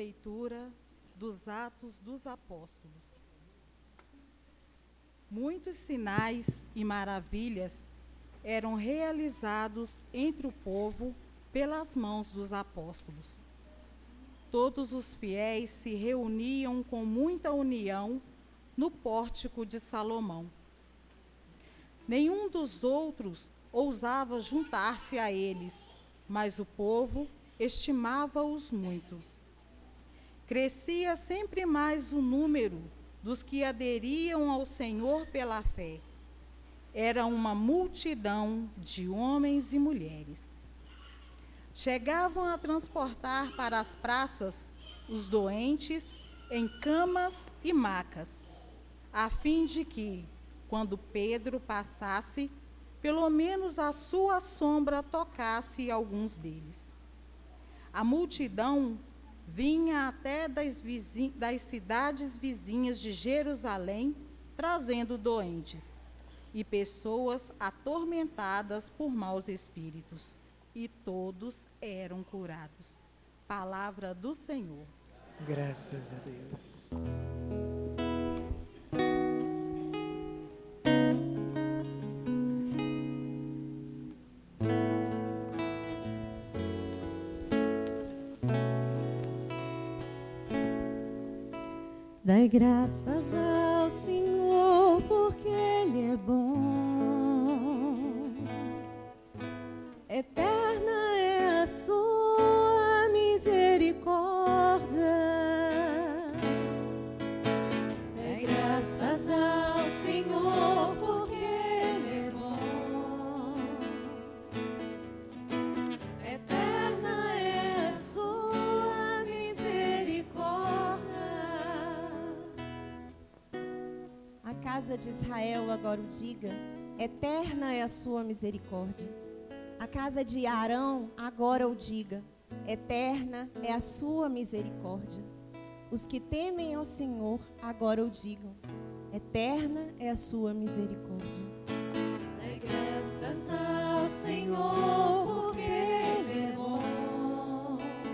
leitura dos Atos dos Apóstolos. Muitos sinais e maravilhas eram realizados entre o povo pelas mãos dos apóstolos. Todos os fiéis se reuniam com muita união no pórtico de Salomão. Nenhum dos outros ousava juntar-se a eles, mas o povo estimava-os muito. Crescia sempre mais o número dos que aderiam ao Senhor pela fé. Era uma multidão de homens e mulheres. Chegavam a transportar para as praças os doentes em camas e macas, a fim de que, quando Pedro passasse, pelo menos a sua sombra tocasse alguns deles. A multidão vinha até das cidades vizinhas de Jerusalém, trazendo doentes e pessoas atormentadas por maus espíritos, e todos eram curados. Palavra do Senhor. Graças a Deus. Dai graças ao Senhor, porque Ele é bom. Eterna é a sua misericórdia. Dai graças ao Senhor, porque Ele é bom. Eterna é a sua misericórdia. A casa de Israel agora o diga, eterna é a sua misericórdia. A casa de Arão agora o diga, eterna é a sua misericórdia. Os que temem ao Senhor agora o digam, eterna é a sua misericórdia. Dai graças ao Senhor, porque Ele é bom.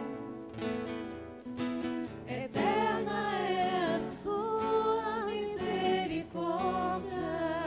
Eterna é a sua misericórdia.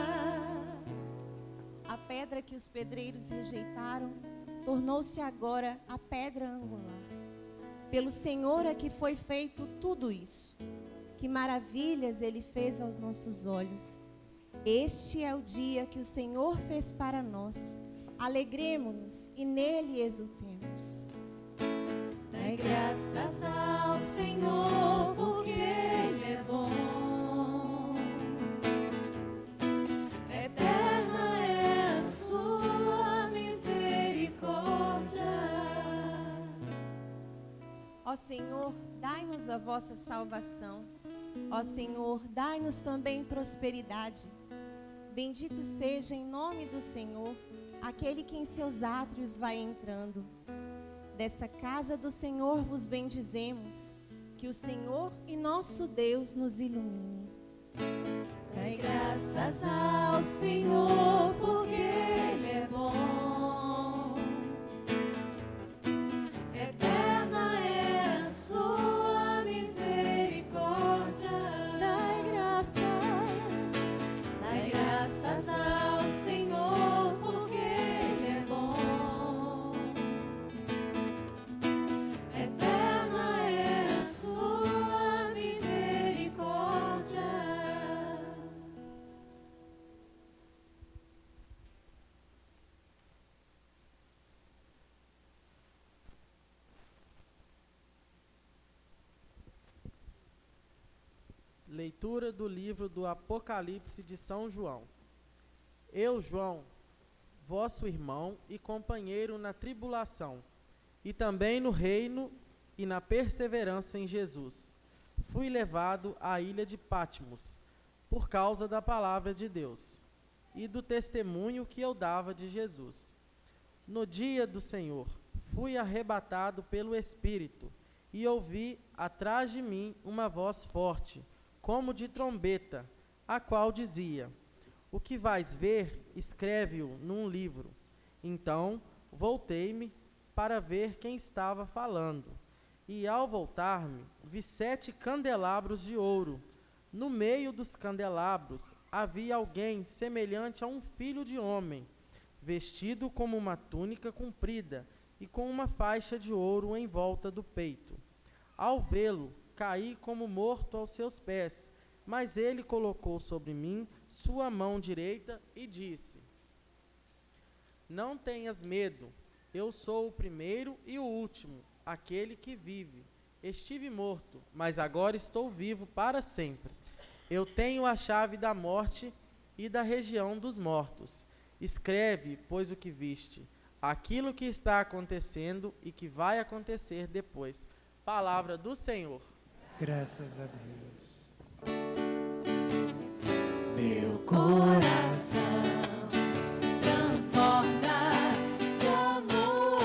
A pedra que os pedreiros rejeitaram tornou-se agora a pedra angular. Pelo Senhor é que foi feito tudo isso. Que maravilhas Ele fez aos nossos olhos. Este é o dia que o Senhor fez para nós. Alegremo-nos e nele exultemos. Dai graças ao Senhor, porque Ele é bom. Eterna é a sua misericórdia. Ó Senhor, dai-nos a vossa salvação. Ó Senhor, dai-nos também prosperidade. Bendito seja em nome do Senhor aquele que em seus átrios vai entrando. Dessa casa do Senhor vos bendizemos, que o Senhor e nosso Deus nos ilumine. Dai graças ao Senhor, porque Ele é bom. Eterna é a sua misericórdia. Dai graças ao Senhor, porque Ele é bom. Eterna é a sua misericórdia. Leitura do livro do Apocalipse de São João. Eu, João, vosso irmão e companheiro na tribulação, e também no reino e na perseverança em Jesus, fui levado à ilha de Patmos, por causa da palavra de Deus, e do testemunho que eu dava de Jesus. No dia do Senhor, fui arrebatado pelo Espírito, e ouvi atrás de mim uma voz forte, como de trombeta, a qual dizia: o que vais ver, escreve-o num livro. Então voltei-me para ver quem estava falando. E ao voltar-me, vi 7 candelabros de ouro. No meio dos candelabros havia alguém semelhante a um filho de homem, vestido como uma túnica comprida e com uma faixa de ouro em volta do peito. Ao vê-lo, caí como morto aos seus pés, mas ele colocou sobre mim sua mão direita e disse: Não tenhas medo, eu sou o primeiro e o último, aquele que vive. Estive morto, mas agora estou vivo para sempre. Eu tenho a chave da morte e da região dos mortos. Escreve, pois, o que viste, aquilo que está acontecendo e que vai acontecer depois. Palavra do Senhor. Graças a Deus. Meu coração transborda de amor,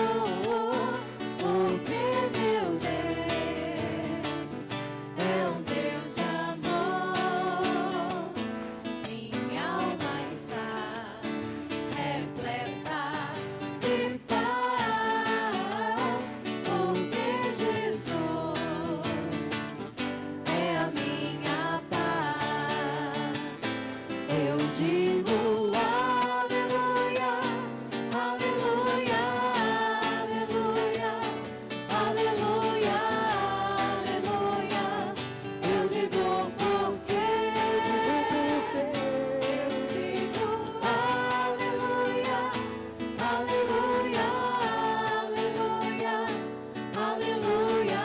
porque meu Deus é um Deus de amor. Minha alma está repleta de paz, porque Jesus é a minha paz. Eu digo aleluia, aleluia, aleluia, aleluia, aleluia. Eu digo porque eu digo aleluia, aleluia, aleluia, aleluia,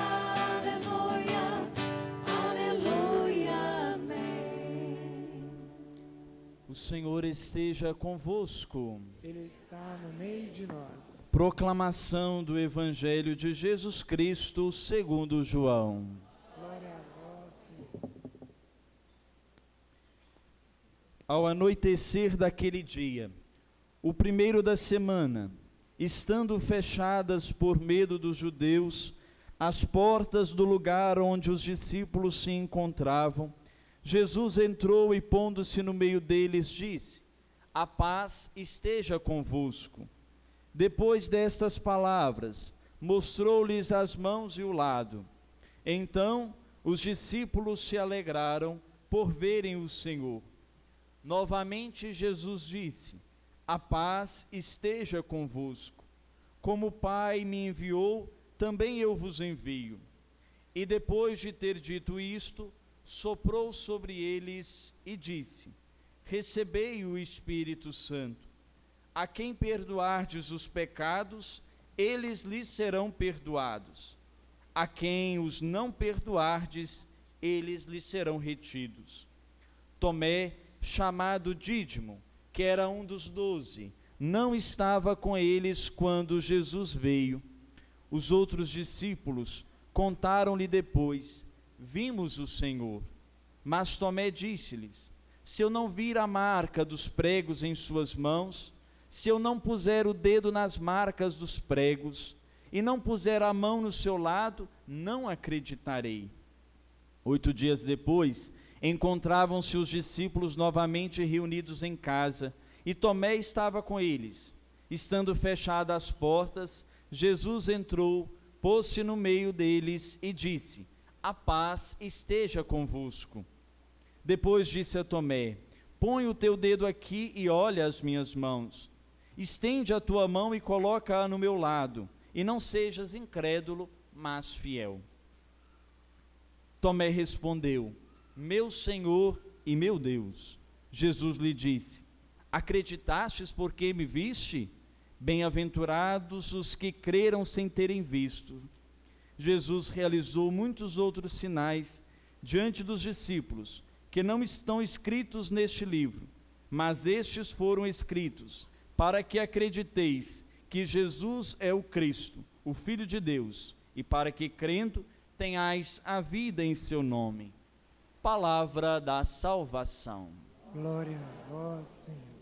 aleluia, amém. O Senhor esteja convosco. Ele está no meio de nós. Proclamação do Evangelho de Jesus Cristo segundo João. Glória a vós, Senhor. Ao anoitecer daquele dia, o primeiro da semana, estando fechadas por medo dos judeus as portas do lugar onde os discípulos se encontravam, Jesus entrou e, pondo-se no meio deles, disse: A paz esteja convosco. Depois destas palavras, mostrou-lhes as mãos e o lado. Então os discípulos se alegraram por verem o Senhor. Novamente Jesus disse: A paz esteja convosco. Como o Pai me enviou, também eu vos envio. E depois de ter dito isto, soprou sobre eles e disse: Recebei o Espírito Santo. A quem perdoardes os pecados, eles lhes serão perdoados. A quem os não perdoardes, eles lhes serão retidos. Tomé, chamado Dídimo, que era um dos 12, não estava com eles quando Jesus veio. Os outros discípulos contaram-lhe depois: Vimos o Senhor. Mas Tomé disse-lhes: Se eu não vir a marca dos pregos em suas mãos, se eu não puser o dedo nas marcas dos pregos, e não puser a mão no seu lado, não acreditarei. 8 dias depois, encontravam-se os discípulos novamente reunidos em casa, e Tomé estava com eles. Estando fechadas as portas, Jesus entrou, pôs-se no meio deles e disse: A paz esteja convosco. Depois disse a Tomé: Põe o teu dedo aqui e olha as minhas mãos. Estende a tua mão e coloca-a no meu lado, e não sejas incrédulo, mas fiel. Tomé respondeu: Meu Senhor e meu Deus. Jesus lhe disse: Acreditastes porque me viste? Bem-aventurados os que creram sem terem visto. Jesus realizou muitos outros sinais diante dos discípulos, que não estão escritos neste livro, mas estes foram escritos para que acrediteis que Jesus é o Cristo, o Filho de Deus, e para que, crendo, tenhais a vida em seu nome. Palavra da salvação. Glória a vós, Senhor.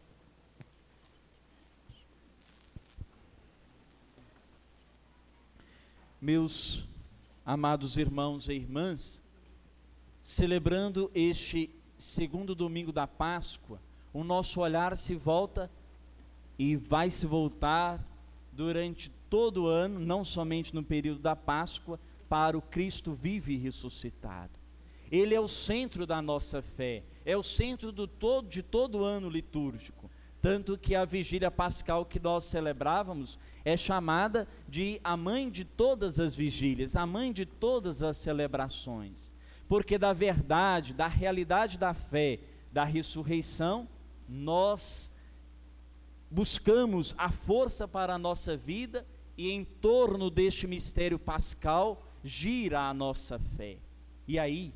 Meus amados irmãos e irmãs, celebrando este segundo domingo da Páscoa, o nosso olhar se volta e vai se voltar durante todo o ano, não somente no período da Páscoa, para o Cristo vivo e ressuscitado. Ele é o centro da nossa fé, é o centro de todo o ano litúrgico. Tanto que a vigília pascal que nós celebrávamos é chamada de a mãe de todas as vigílias, a mãe de todas as celebrações. Porque da verdade, da realidade da fé, da ressurreição, nós buscamos a força para a nossa vida e em torno deste mistério pascal gira a nossa fé. E aí,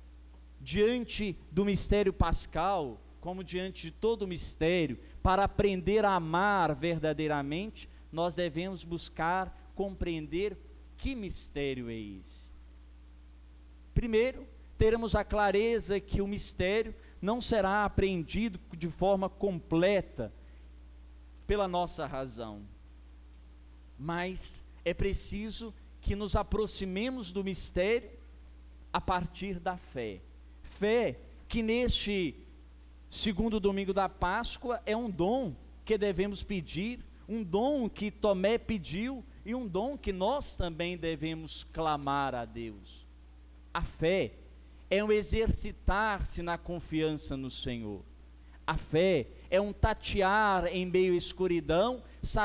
diante do mistério pascal, como diante de todo o mistério, para aprender a amar verdadeiramente, nós devemos buscar compreender que mistério é esse. Primeiro, teremos a clareza que o mistério não será apreendido de forma completa pela nossa razão, mas é preciso que nos aproximemos do mistério a partir da fé. Fé que neste segundo domingo da Páscoa é um dom que devemos pedir, um dom que Tomé pediu e um dom que nós também devemos clamar a Deus. A fé é um exercitar-se na confiança no Senhor. A fé é um tatear em meio à escuridão,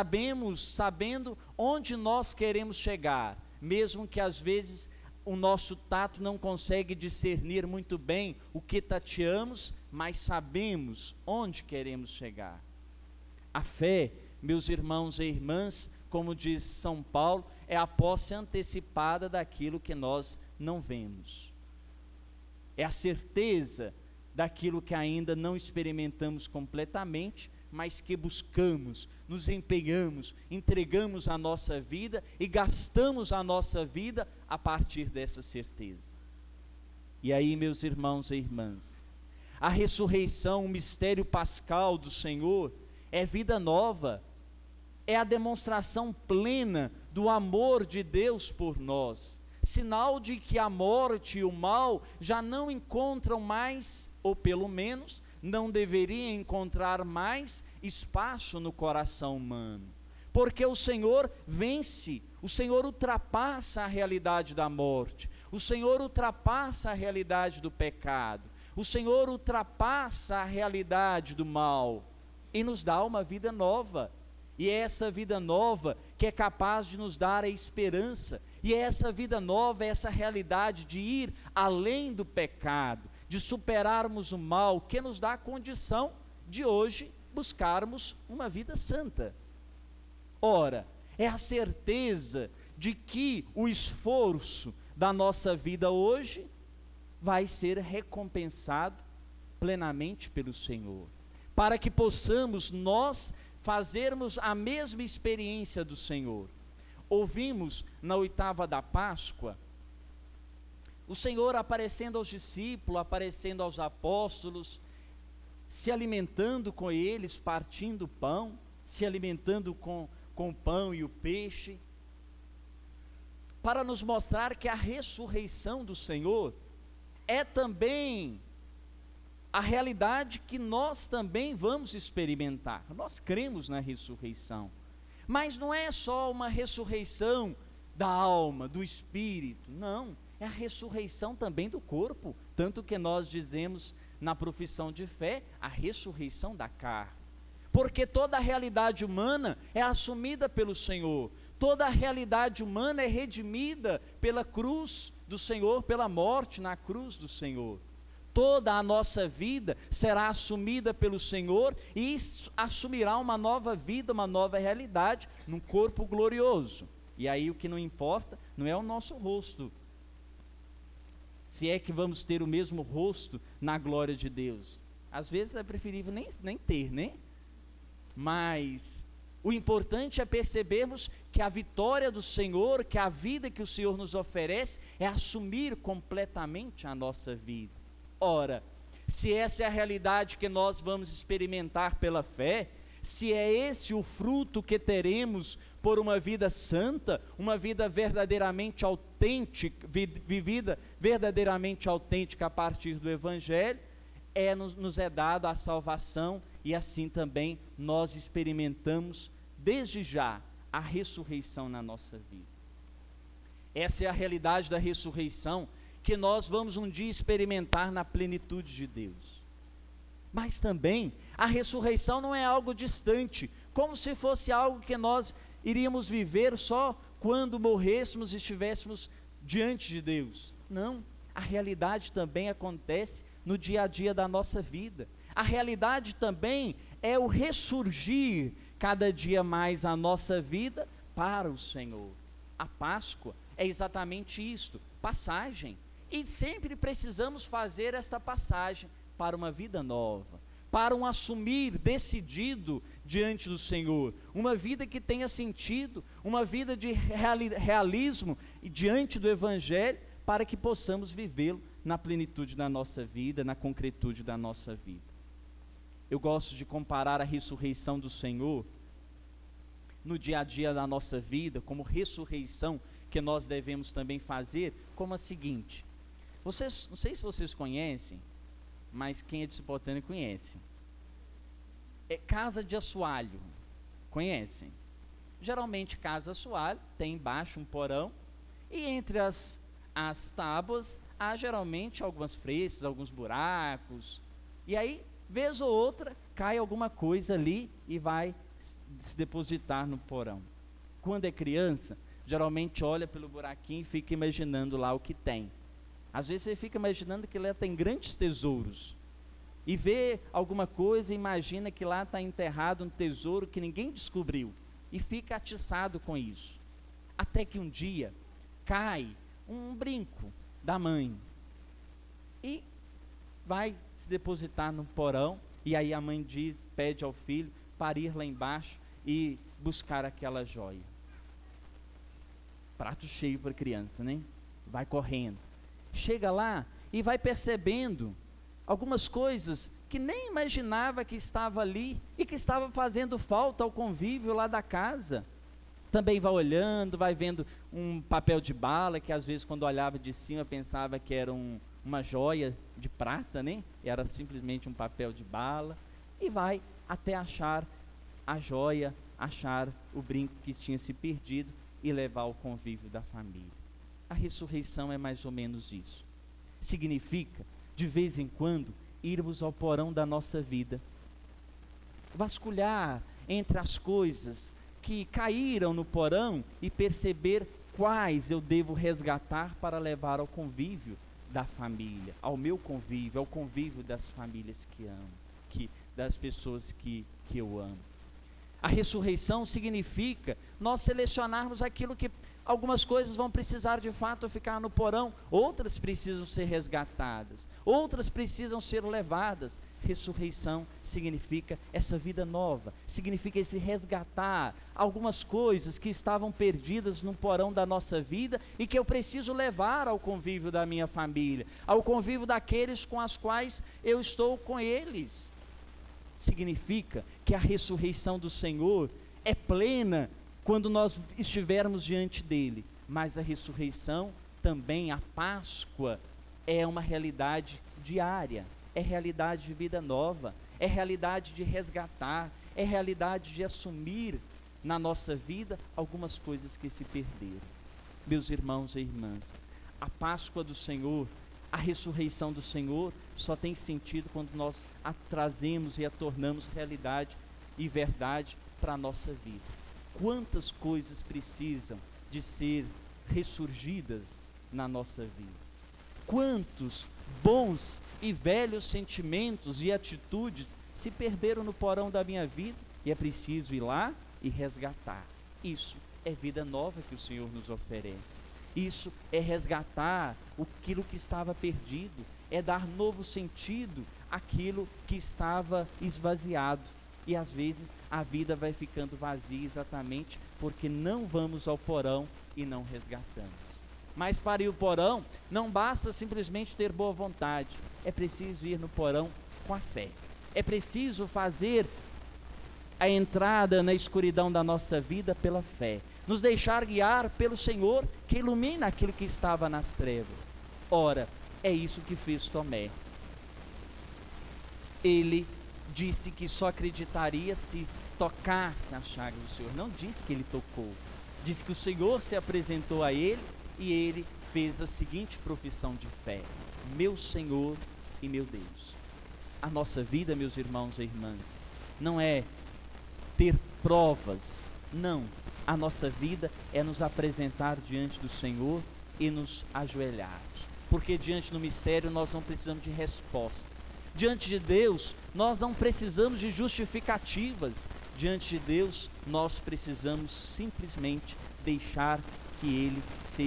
sabendo onde nós queremos chegar, mesmo que às vezes o nosso tato não consegue discernir muito bem o que tateamos, mas sabemos onde queremos chegar. A fé, meus irmãos e irmãs, como diz São Paulo, é a posse antecipada daquilo que nós não vemos. É a certeza daquilo que ainda não experimentamos completamente, mas que buscamos, nos empenhamos, entregamos a nossa vida e gastamos a nossa vida a partir dessa certeza. E aí, meus irmãos e irmãs, a ressurreição, o mistério pascal do Senhor, é vida nova, é a demonstração plena do amor de Deus por nós, sinal de que a morte e o mal já não encontram mais, ou pelo menos não deveria encontrar mais espaço no coração humano, porque o Senhor vence, o Senhor ultrapassa a realidade da morte, o Senhor ultrapassa a realidade do pecado, o Senhor ultrapassa a realidade do mal e nos dá uma vida nova. E é essa vida nova que é capaz de nos dar a esperança, e é essa vida nova, é essa realidade de ir além do pecado, de superarmos o mal, que nos dá a condição de hoje buscarmos uma vida santa. Ora, é a certeza de que o esforço da nossa vida hoje vai ser recompensado plenamente pelo Senhor, para que possamos nós fazermos a mesma experiência do Senhor. Ouvimos na oitava da Páscoa o Senhor aparecendo aos discípulos, aparecendo aos apóstolos, se alimentando com eles, partindo o pão, se alimentando com o pão e o peixe, para nos mostrar que a ressurreição do Senhor é também a realidade que nós também vamos experimentar. Nós cremos na ressurreição, mas não é só uma ressurreição da alma, do espírito, não, é a ressurreição também do corpo, tanto que nós dizemos na profissão de fé, a ressurreição da carne, porque toda a realidade humana é assumida pelo Senhor, toda a realidade humana é redimida pela cruz do Senhor, pela morte na cruz do Senhor. Toda a nossa vida será assumida pelo Senhor e assumirá uma nova vida, uma nova realidade, num corpo glorioso. E aí o que não importa não é o nosso rosto, se é que vamos ter o mesmo rosto na glória de Deus. Às vezes é preferível nem ter, né? Mas o importante é percebermos que a vitória do Senhor, que a vida que o Senhor nos oferece, é assumir completamente a nossa vida. Ora, se essa é a realidade que nós vamos experimentar pela fé, se é esse o fruto que teremos por uma vida santa, uma vida verdadeiramente autêntica, vivida verdadeiramente autêntica a partir do Evangelho, nos é dada a salvação, e assim também nós experimentamos desde já a ressurreição na nossa vida. Essa é a realidade da ressurreição que nós vamos um dia experimentar na plenitude de Deus. Mas também a ressurreição não é algo distante, como se fosse algo que nós iríamos viver só quando morrêssemos e estivéssemos diante de Deus. Não, a realidade também acontece no dia a dia da nossa vida. A realidade também é o ressurgir cada dia mais a nossa vida para o Senhor. A Páscoa é exatamente isto, passagem. E sempre precisamos fazer esta passagem para uma vida nova, para um assumir decidido diante do Senhor, uma vida que tenha sentido, uma vida de realismo diante do Evangelho, para que possamos vivê-lo na plenitude da nossa vida, na concretude da nossa vida. Eu gosto de comparar a ressurreição do Senhor no dia a dia da nossa vida, como ressurreição que nós devemos também fazer, como a seguinte. Não sei se vocês conhecem, mas quem é de Cipotânea conhece. É casa de assoalho. Conhecem? Geralmente casa de assoalho tem embaixo um porão e entre as tábuas há geralmente algumas frestas, alguns buracos. E aí, vez ou outra, cai alguma coisa ali e vai se depositar no porão. Quando é criança, geralmente olha pelo buraquinho e fica imaginando lá o que tem. Às vezes você fica imaginando que lá tem grandes tesouros. E vê alguma coisa e imagina que lá está enterrado um tesouro que ninguém descobriu. E fica atiçado com isso. Até que um dia cai um brinco da mãe. E vai se depositar no porão. E aí a mãe pede ao filho para ir lá embaixo e buscar aquela joia. Prato cheio para a criança, né? Vai correndo. Chega lá e vai percebendo algumas coisas que nem imaginava que estava ali e que estava fazendo falta ao convívio lá da casa. Também vai olhando, vai vendo um papel de bala, que às vezes quando olhava de cima pensava que era uma joia de prata, né? Era simplesmente um papel de bala. E vai até achar a joia, achar o brinco que tinha se perdido e levar ao convívio da família. A ressurreição é mais ou menos isso. Significa, de vez em quando, irmos ao porão da nossa vida, vasculhar entre as coisas que caíram no porão e perceber quais eu devo resgatar para levar ao convívio da família, ao meu convívio, ao convívio das famílias que amo, das pessoas que eu amo. A ressurreição significa nós selecionarmos aquilo que algumas coisas vão precisar de fato ficar no porão, outras precisam ser resgatadas, outras precisam ser levadas. Ressurreição significa essa vida nova, significa esse resgatar algumas coisas que estavam perdidas no porão da nossa vida e que eu preciso levar ao convívio da minha família, ao convívio daqueles com os quais eu estou com eles. Significa que a ressurreição do Senhor é plena quando nós estivermos diante dele, mas a ressurreição também, a Páscoa, é uma realidade diária, é realidade de vida nova, é realidade de resgatar, é realidade de assumir na nossa vida algumas coisas que se perderam. Meus irmãos e irmãs, a Páscoa do Senhor, a ressurreição do Senhor só tem sentido quando nós a trazemos e a tornamos realidade e verdade para a nossa vida. Quantas coisas precisam de ser ressurgidas na nossa vida? Quantos bons e velhos sentimentos e atitudes se perderam no porão da minha vida e é preciso ir lá e resgatar. Isso é vida nova que o Senhor nos oferece. Isso é resgatar aquilo que estava perdido, é dar novo sentido àquilo que estava esvaziado. E às vezes a vida vai ficando vazia exatamente porque não vamos ao porão e não resgatamos. Mas para ir ao porão, não basta simplesmente ter boa vontade, é preciso ir no porão com a fé. É preciso fazer a entrada na escuridão da nossa vida pela fé. Nos deixar guiar pelo Senhor que ilumina aquilo que estava nas trevas. Ora, é isso que fez Tomé. Ele disse que só acreditaria se tocasse a chaga do Senhor. Não disse que ele tocou. Disse que o Senhor se apresentou a ele e ele fez a seguinte profissão de fé: meu Senhor e meu Deus. A nossa vida, meus irmãos e irmãs, não é ter provas, não. A nossa vida é nos apresentar diante do Senhor e nos ajoelharmos. Porque diante do mistério nós não precisamos de respostas. Diante de Deus nós não precisamos de justificativas. Diante de Deus nós precisamos simplesmente deixar que Ele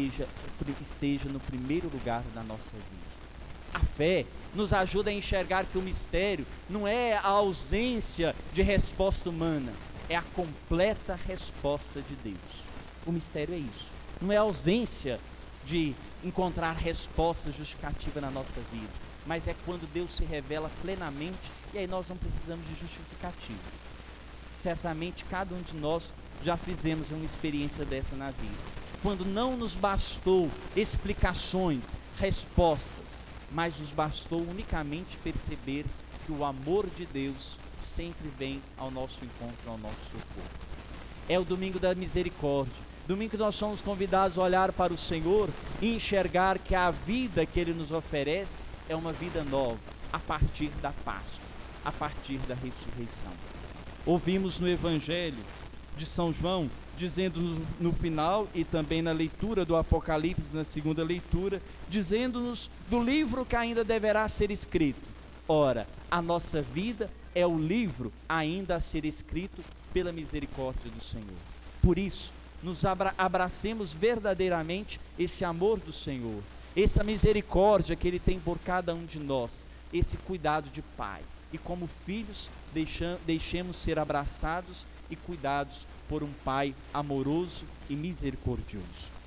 esteja no primeiro lugar da nossa vida. A fé nos ajuda a enxergar que o mistério não é a ausência de resposta humana, é a completa resposta de Deus. O mistério é isso. Não é a ausência de encontrar resposta justificativa na nossa vida, mas é quando Deus se revela plenamente e aí nós não precisamos de justificativas. Certamente cada um de nós já fizemos uma experiência dessa na vida. Quando não nos bastou explicações, respostas, mas nos bastou unicamente perceber que o amor de Deus sempre vem ao nosso encontro, ao nosso socorro. É o domingo da misericórdia, domingo que nós somos convidados a olhar para o Senhor e enxergar que a vida que Ele nos oferece é uma vida nova, a partir da Páscoa, a partir da ressurreição. Ouvimos no Evangelho de São João, dizendo-nos no final e também na leitura do Apocalipse, na segunda leitura, dizendo-nos do livro que ainda deverá ser escrito. Ora, a nossa vida é o livro ainda a ser escrito pela misericórdia do Senhor. Por isso, nos abracemos verdadeiramente esse amor do Senhor, essa misericórdia que Ele tem por cada um de nós, esse cuidado de Pai. E como filhos, deixemos ser abraçados e cuidados por um Pai amoroso e misericordioso.